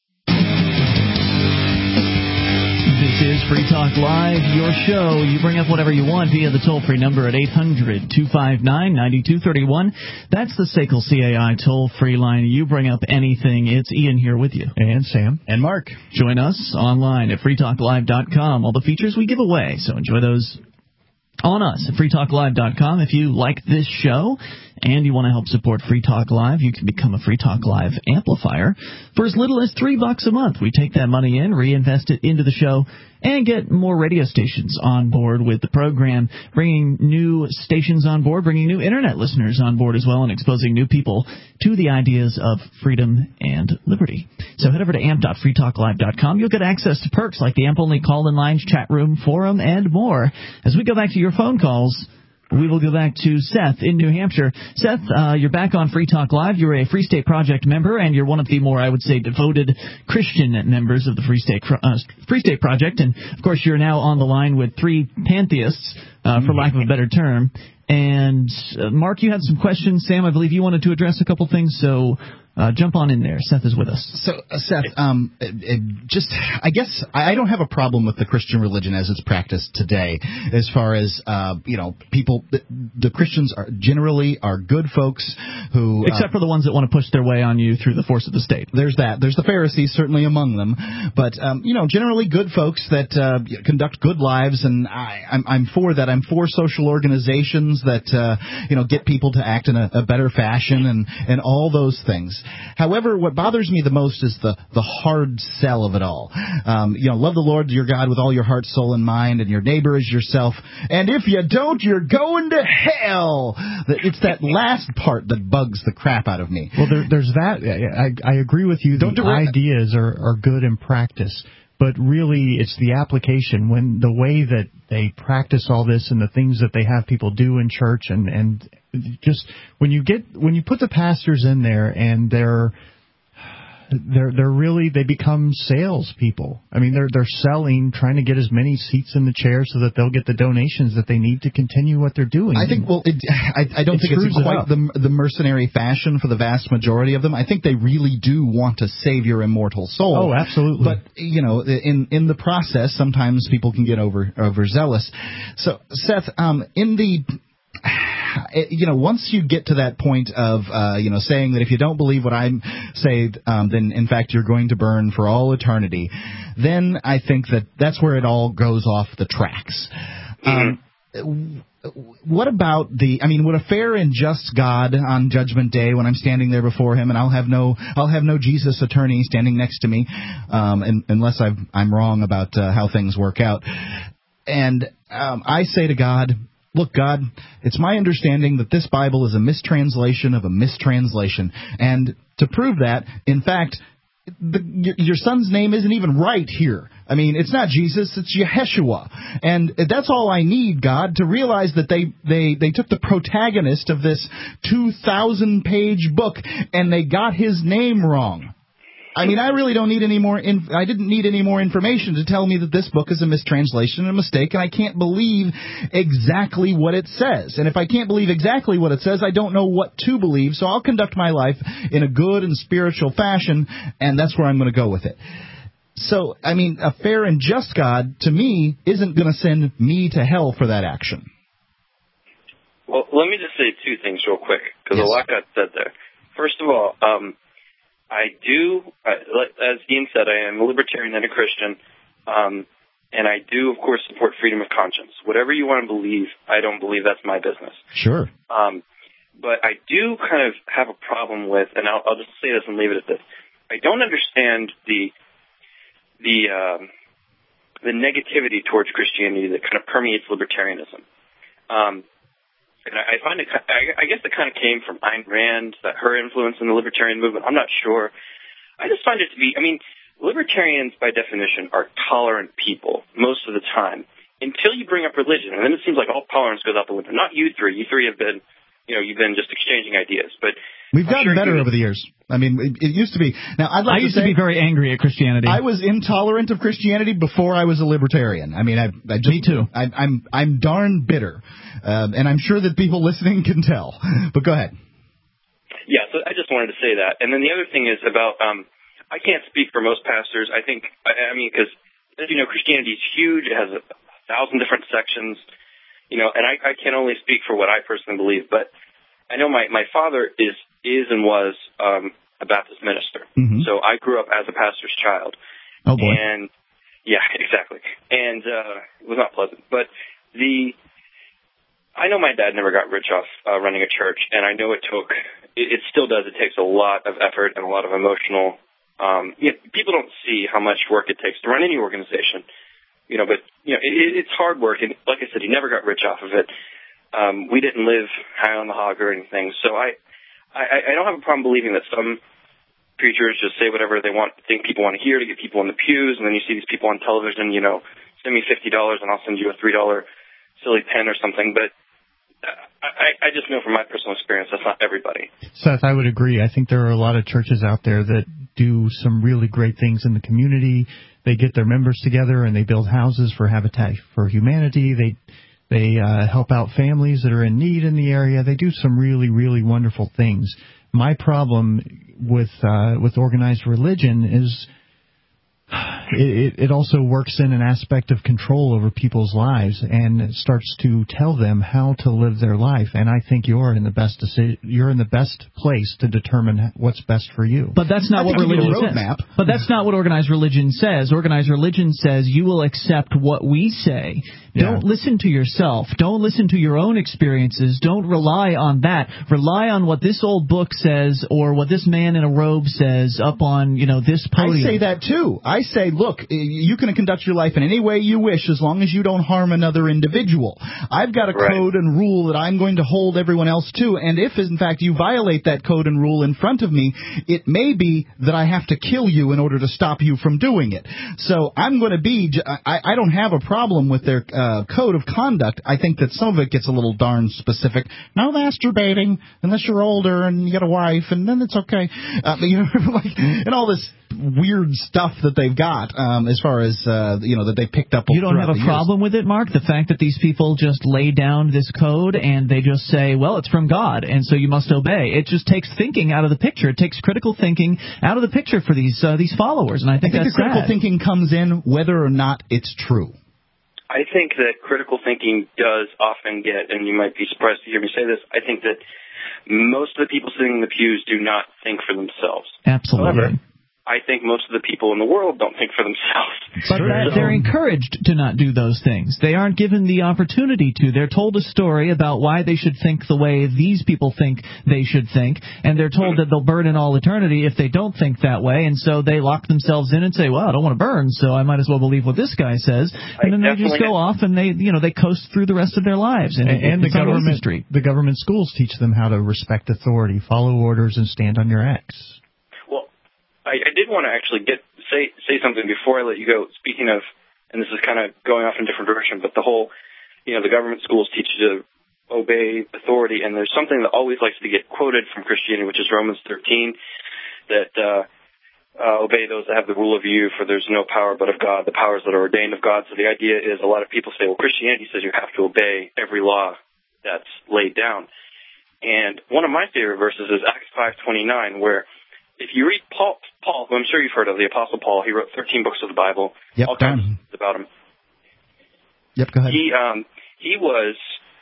This is Free Talk Live, your show. You bring up whatever you want via the toll-free number at 800-259-9231. That's the SACL CAI toll-free line. You bring up anything. It's Ian here with you. And Sam. And Mark. Join us online at freetalklive.com. All the features we give away, so enjoy those on us at freetalklive.com. If you like this show and you want to help support Free Talk Live, you can become a Free Talk Live amplifier for as little as $3 a month. We take that money in, reinvest it into the show, and get more radio stations on board with the program, bringing new stations on board, bringing new Internet listeners on board as well, and exposing new people to the ideas of freedom and liberty. So head over to amp.freetalklive.com. You'll get access to perks like the AMP-only call-in lines, chat room, forum, and more. As we go back to your phone calls, we will go back to Seth in New Hampshire. Seth, you're back on Free Talk Live. You're a Free State Project member, and you're one of the more, I would say, devoted Christian members of the Free State Project. And, of course, you're now on the line with three pantheists, for lack of a better term. And, Mark, you had some questions. Sam, I believe you wanted to address a couple things, so jump on in there. Seth is with us. So, Seth, I guess I don't have a problem with the Christian religion as it's practiced today, as far as, people, the Christians are generally good folks who... Except for the ones that want to push their way on you through the force of the state. There's that. There's the Pharisees, certainly among them. But, generally good folks that conduct good lives, and I'm for that. I'm for social organizations that, get people to act in a better fashion and all those things. However, what bothers me the most is the hard sell of it all. Love the Lord your God with all your heart, soul, and mind, and your neighbor as yourself. And if you don't, you're going to hell. It's that last part that bugs the crap out of me. Well, there's that. I agree with you. The ideas are good in practice. But really, it's the application, when the way that they practice all this and the things that they have people do in church, and just when you put the pastors in there and they're really, they become salespeople. I mean, they're selling, trying to get as many seats in the chair so that they'll get the donations that they need to continue what they're doing. I think, I don't think it's quite the mercenary fashion for the vast majority of them. I think they really do want to save your immortal soul. Oh, absolutely. But, in the process, sometimes people can get overzealous. So, Seth, once you get to that point of, saying that if you don't believe what I say, then in fact you're going to burn for all eternity, then I think that's where it all goes off the tracks. What about would a fair and just God on Judgment Day, when I'm standing there before Him, and I'll have no Jesus attorney standing next to me, unless I'm wrong about how things work out, and I say to God, look, God, it's my understanding that this Bible is a mistranslation of a mistranslation. And to prove that, in fact, your son's name isn't even right here. I mean, it's not Jesus, it's Yeshua. And that's all I need, God, to realize that they took the protagonist of this 2,000-page book and they got his name wrong. I mean, I really don't need any more. I didn't need any more information to tell me that this book is a mistranslation and a mistake, and I can't believe exactly what it says. And if I can't believe exactly what it says, I don't know what to believe. So I'll conduct my life in a good and spiritual fashion, and that's where I'm going to go with it. So, I mean, a fair and just God, to me, isn't going to send me to hell for that action. Well, let me just say two things real quick, because a lot got said there. First of all, I do, as Dean said, I am a libertarian and a Christian, and I do, of course, support freedom of conscience. Whatever you want to believe, I don't believe that's my business. Sure. But I do kind of have a problem with, and I'll just say this and leave it at this. I don't understand the negativity towards Christianity that kind of permeates libertarianism. And I find it, I guess it kind of came from Ayn Rand, her influence in the libertarian movement. I'm not sure. I just find it to be, I mean, libertarians by definition are tolerant people most of the time until you bring up religion. And then it seems like all tolerance goes out the window. Not you three. You three have been, you've been just exchanging ideas. But we've gotten better over the years. I mean, it used to be. Now, I used to be very angry at Christianity. I was intolerant of Christianity before I was a libertarian. I mean, me too. I'm darn bitter, and I'm sure that people listening can tell. But go ahead. Yeah, so I just wanted to say that. And then the other thing is about, I can't speak for most pastors. I think, I mean, because as you know, Christianity is huge. It has 1,000 different sections, and I can only speak for what I personally believe. But I know my father is and was a Baptist minister. Mm-hmm. So I grew up as a pastor's child. Oh, boy. And, yeah, exactly. And it was not pleasant. But I know my dad never got rich off running a church, and I know it still does. It takes a lot of effort and a lot of emotional. People don't see how much work it takes to run any organization. But it's hard work, and like I said, he never got rich off of it. We didn't live high on the hog or anything, so I don't have a problem believing that some preachers just say whatever they think people want to hear to get people in the pews, and then you see these people on television, send me $50 and I'll send you a $3 silly pen or something. But I just know from my personal experience that's not everybody. Seth, I would agree. I think there are a lot of churches out there that do some really great things in the community. They get their members together and they build houses for Habitat for Humanity. They help out families that are in need in the area. They do some really, really wonderful things. My problem with organized religion is it also works in an aspect of control over people's lives and it starts to tell them how to live their life. And I think you're in the best place to determine what's best for you. But that's not what religion says. But that's not what organized religion says. Organized religion says you will accept what we say. Yeah. Don't listen to yourself. Don't listen to your own experiences. Don't rely on that. Rely on what this old book says or what this man in a robe says up on, this podium. I say that too. I say, look, you can conduct your life in any way you wish as long as you don't harm another individual. I've got a code and rule that I'm going to hold everyone else to, and if, in fact, you violate that code and rule in front of me, it may be that I have to kill you in order to stop you from doing it. So I'm going to be – I don't have a problem with their code of conduct. I think that some of it gets a little darn specific. No masturbating unless you're older and you got a wife, and then it's okay. And all this weird stuff that they've got as far as, that they picked up. You don't have a problem with it, Mark? The fact that these people just lay down this code and they just say, well, it's from God, and so you must obey. It just takes thinking out of the picture. It takes critical thinking out of the picture for these followers, and I think that's the critical thinking comes in whether or not it's true. I think that critical thinking does often get, and you might be surprised to hear me say this, I think that most of the people sitting in the pews do not think for themselves. Absolutely. However, I think most of the people in the world don't think for themselves. But they're encouraged to not do those things. They aren't given the opportunity to. They're told a story about why they should think the way these people think they should think, and they're told that they'll burn in all eternity if they don't think that way, and so they lock themselves in and say, well, I don't want to burn, so I might as well believe what this guy says. And then they just go off and they coast through the rest of their lives. And the government schools teach them how to respect authority, follow orders, and stand on your X. I did want to actually say something before I let you go. Speaking of, and this is kind of going off in a different direction, but the whole, the government schools teach you to obey authority, and there's something that always likes to get quoted from Christianity, which is Romans 13, that obey those that have the rule of you, for there's no power but of God, the powers that are ordained of God. So the idea is, a lot of people say, well, Christianity says you have to obey every law that's laid down. And one of my favorite verses is Acts 5:29, where if you read Paul, who I'm sure you've heard of, the Apostle Paul, he wrote 13 books of the Bible, all kinds of things about him. Yep, go ahead. He was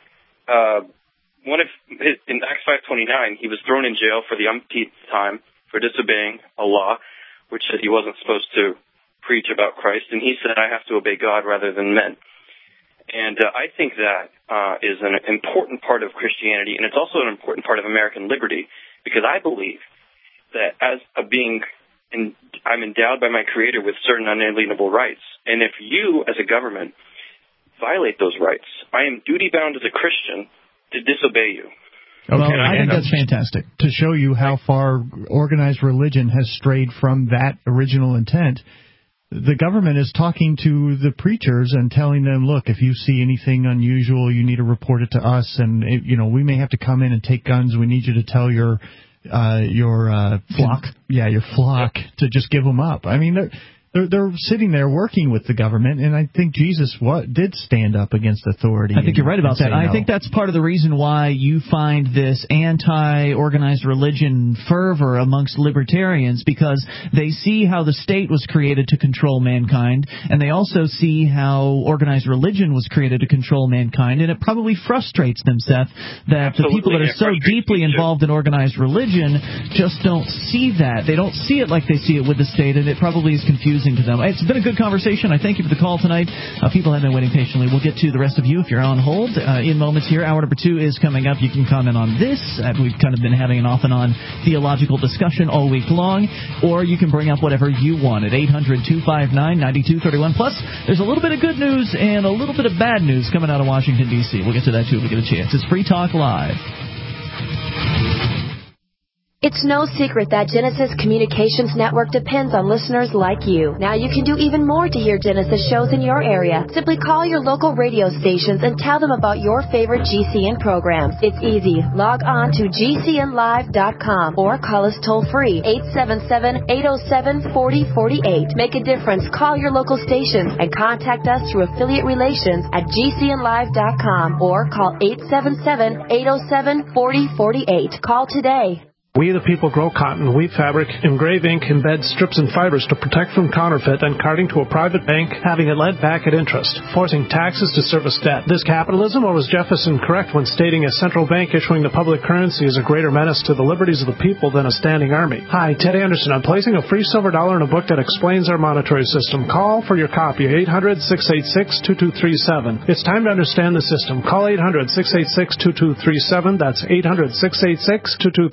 in Acts 5:29, he was thrown in jail for the umpteenth time for disobeying a law, which said he wasn't supposed to preach about Christ, and he said, I have to obey God rather than men. And I think that is an important part of Christianity, and it's also an important part of American liberty, because I believe that as a being, I'm endowed by my Creator with certain unalienable rights, and if you, as a government, violate those rights, I am duty-bound as a Christian to disobey you. Okay, I think that's fantastic. To show you how far organized religion has strayed from that original intent, the government is talking to the preachers and telling them, look, if you see anything unusual, you need to report it to us, and we may have to come in and take guns. We need you to tell your flock. Your flock to just give them up. I mean, they're sitting there working with the government, and I think Jesus did stand up against authority. I think you're right about that. I think that's part of the reason why you find this anti-organized religion fervor amongst libertarians, because they see how the state was created to control mankind, and they also see how organized religion was created to control mankind, and it probably frustrates them, Seth, that the people that are so deeply involved in organized religion just don't see that. They don't see it like they see it with the state, and it probably is confusing to them. It's been a good conversation. I thank you for the call tonight. People have been waiting patiently. We'll get to the rest of you if you're on hold. In moments here, hour number 2 is coming up. You can comment on this. We've kind of been having an off-and-on theological discussion all week long, or you can bring up whatever you want at 800-259-9231. Plus, there's a little bit of good news and a little bit of bad news coming out of Washington, D.C. We'll get to that, too, if we get a chance. It's Free Talk Live. It's no secret that Genesis Communications Network depends on listeners like you. Now you can do even more to hear Genesis shows in your area. Simply call your local radio stations and tell them about your favorite GCN programs. It's easy. Log on to GCNlive.com or call us toll-free, 877-807-4048. Make a difference. Call your local stations and contact us through affiliate relations at GCNlive.com or call 877-807-4048. Call today. We the people grow cotton, weave fabric, engrave ink, embed strips and fibers to protect from counterfeit and carting to a private bank, having it lent back at interest, forcing taxes to service debt. This capitalism, or was Jefferson correct when stating a central bank issuing the public currency is a greater menace to the liberties of the people than a standing army? Hi, Ted Anderson. I'm placing a free silver dollar in a book that explains our monetary system. Call for your copy, 800-686-2237. It's time to understand the system. Call 800-686-2237. That's 800-686-2237.